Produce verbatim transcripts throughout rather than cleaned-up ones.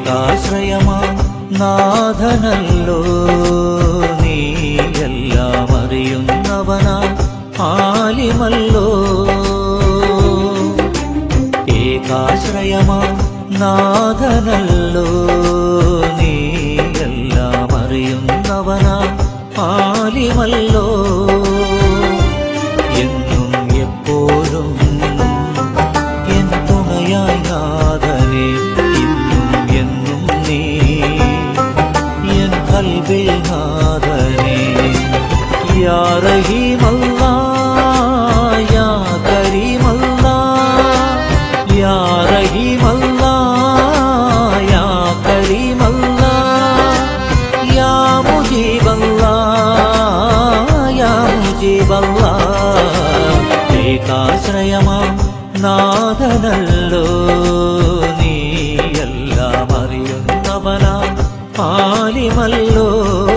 ഏകാശ്രയമാ നാഥനല്ലോ നീയെല്ലാം അറിയുന്നവനാ ആലിമല്ലോ ഏകാശ്രയമാ നാഥനല്ലോ നീയെല്ലാം അറിയുന്നവനാ ആലിമല്ലോ എന്നും എപ്പോഴും എൻ തുണയായി നാഥനേ ഇന്നും എന്നും നീ എൻ ഖൽബിൽ നാഥനേ യാ റഹീമല്ലാഹ് യാ കരീമല്ലാഹ് യാ റഹീമല്ലാഹ് യാ കരീമല്ലാഹ് യാ മുജീബല്ലാഹ് യാ മുജീബല്ലാഹ് ഏകാശ്രയമാ നാഥനല്ലോ നീയെല്ലാം അറിയുന്നവനാ ആലിമല്ലോ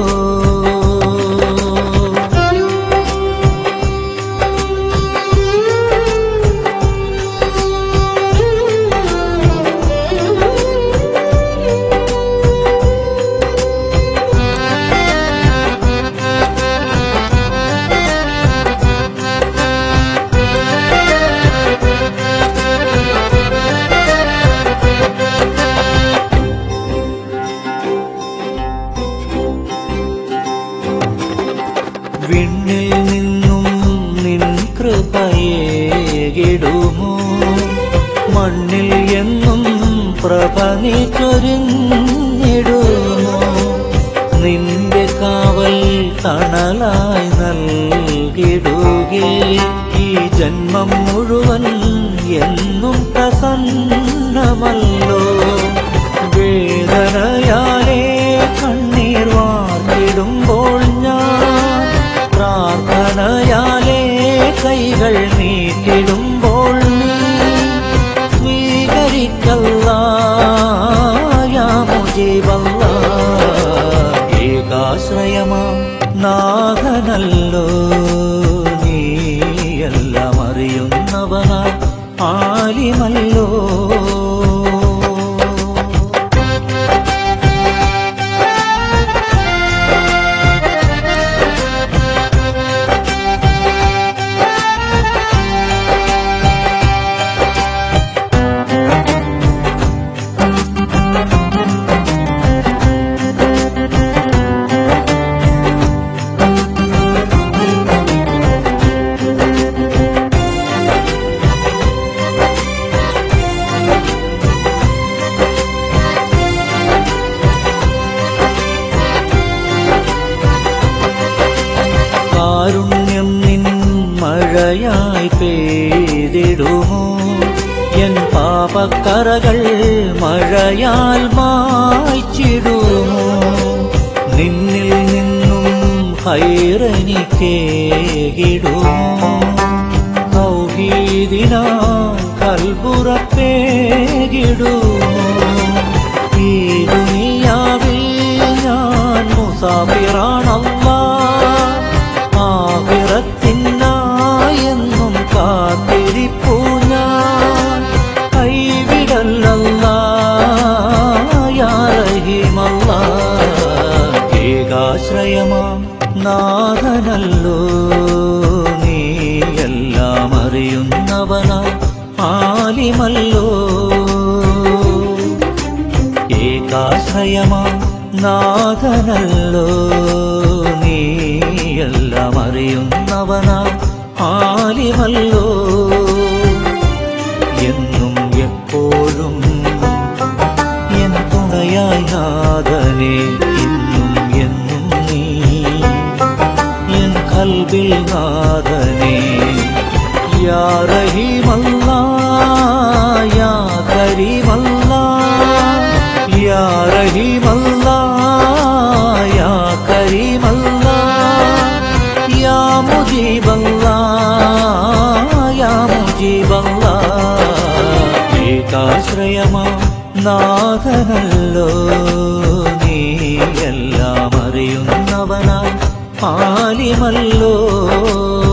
വിണ്ണിൽ നിന്നും നിൻ കൃപയേകിടുമോ മണ്ണിൽ എന്നും പ്രഭ നീ ചൊരിഞ്ഞിടുമോ നിന്റെ കാവൽ തണലായി നൽകിടുകേ ഈ ജന്മം മുഴുവൻ എന്നും പ്രസന്നമല്ലോ വേദനയാലേ കണ്ണീർ വാർത്തിടുമ്പോൾ ഞാൻ പ്രാർത്ഥനയാലേ കൈകൾ നീട്ടിടുമ്പോൾ നീ സ്വീകരിക്കല്ലാഹ് യാ മുജീബല്ലാഹ് ഏകാശ്രയമാ നാഥനല്ലോ നീയെല്ലാം അറിയുന്നവനാ ആലിമല്ലോ കാരുണ്യം നിൻ മഴയായി പെയ്തിടുമോ എൻ പാപക്കറകൾ മഴയാൽ മായ്ച്ചിടുമോ നിന്നിൽ നിന്നും ഖൈറെനിക്കേകിടുമോ തൗഹീദിനാൽ ഖൽബുറപ്പേകിടുമോ ഈ ദുനിയാവിൽ ഞാൻ മുസാഫിറാണല്ലാഹ് ആഖിറത്തിനായെന്നും കാത്തിരിപ്പു ഞാൻ കൈവിടല്ലല്ലാഹ് യാ റഹീമല്ലാഹ് ഏകാശ്രയമാം നാഥനല്ലോ നീയെല്ലാം അറിയുന്നവനാ ആലിമല്ലോ ഏകാശ്രയമാം നാഥനല്ലോ നീയെല്ലാം അറിയുന്നവനാ ആലിമല്ലോ എന്നും എപ്പോഴും എൻ തുണയായി നാഥനേ ഇന്നും എന്നും നീ എൻ ഖൽബിൽ നാഥനേ യാ റഹീമല്ലാഹ് യാ കരീമല്ലാഹ് യാ റഹീമല്ലാഹ് യാ കരീമല്ലാഹ് യാ മുജീബല്ലാഹ് യാ മുജീബല്ലാഹ് ഏകാശ്രയമാ നാഥനല്ലോ നീയെല്ലാം അറിയുന്നവനാ ആലിമല്ലോ